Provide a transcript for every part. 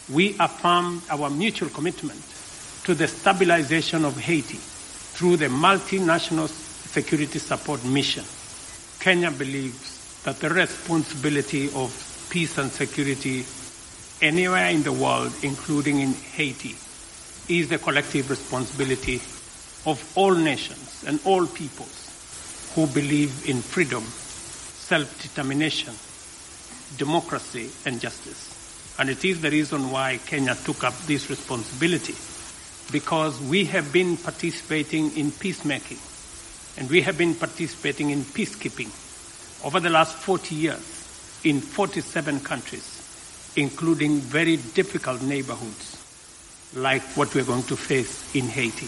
we affirmed our mutual commitment to the stabilization of Haiti through the multinational security support mission. Kenya believes that the responsibility of peace and security anywhere in the world, including in Haiti, is the collective responsibility of all nations and all peoples who believe in freedom, self-determination, democracy, and justice. And it is the reason why Kenya took up this responsibility, because we have been participating in peacemaking and we have been participating in peacekeeping over the last 40 years in 47 countries, including very difficult neighborhoods like what we're going to face in Haiti.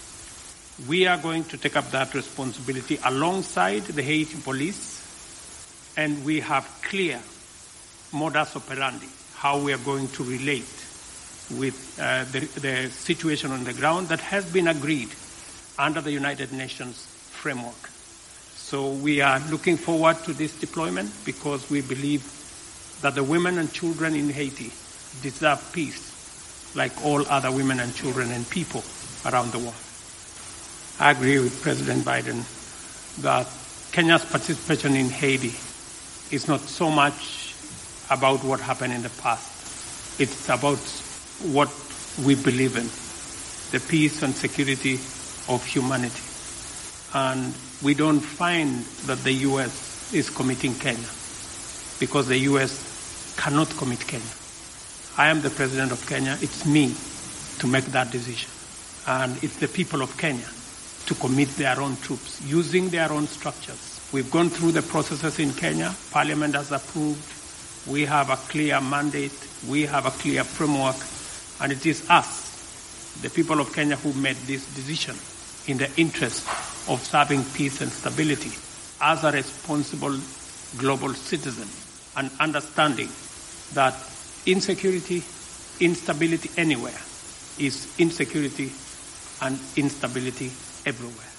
We are going to take up that responsibility alongside the Haiti police, and we have clear modus operandi, how we are going to relate with the situation on the ground that has been agreed under the United Nations framework. So we are looking forward to this deployment because we believe that the women and children in Haiti deserve peace like all other women and children and people around the world. I agree with President Biden that Kenya's participation in Haiti is not so much about what happened in the past. It's about what we believe in, the peace and security of humanity. And we don't find that the U.S. is committing Kenya because the U.S. cannot commit Kenya. I am the president of Kenya. It's me to make that decision. And it's the people of Kenya to commit their own troops using their own structures. We've gone through the processes in Kenya. Parliament has approved. We have a clear mandate. We have a clear framework. And it is us, the people of Kenya, who made this decision in the interest of serving peace and stability as a responsible global citizen and understanding that insecurity, instability anywhere is insecurity and instability everywhere.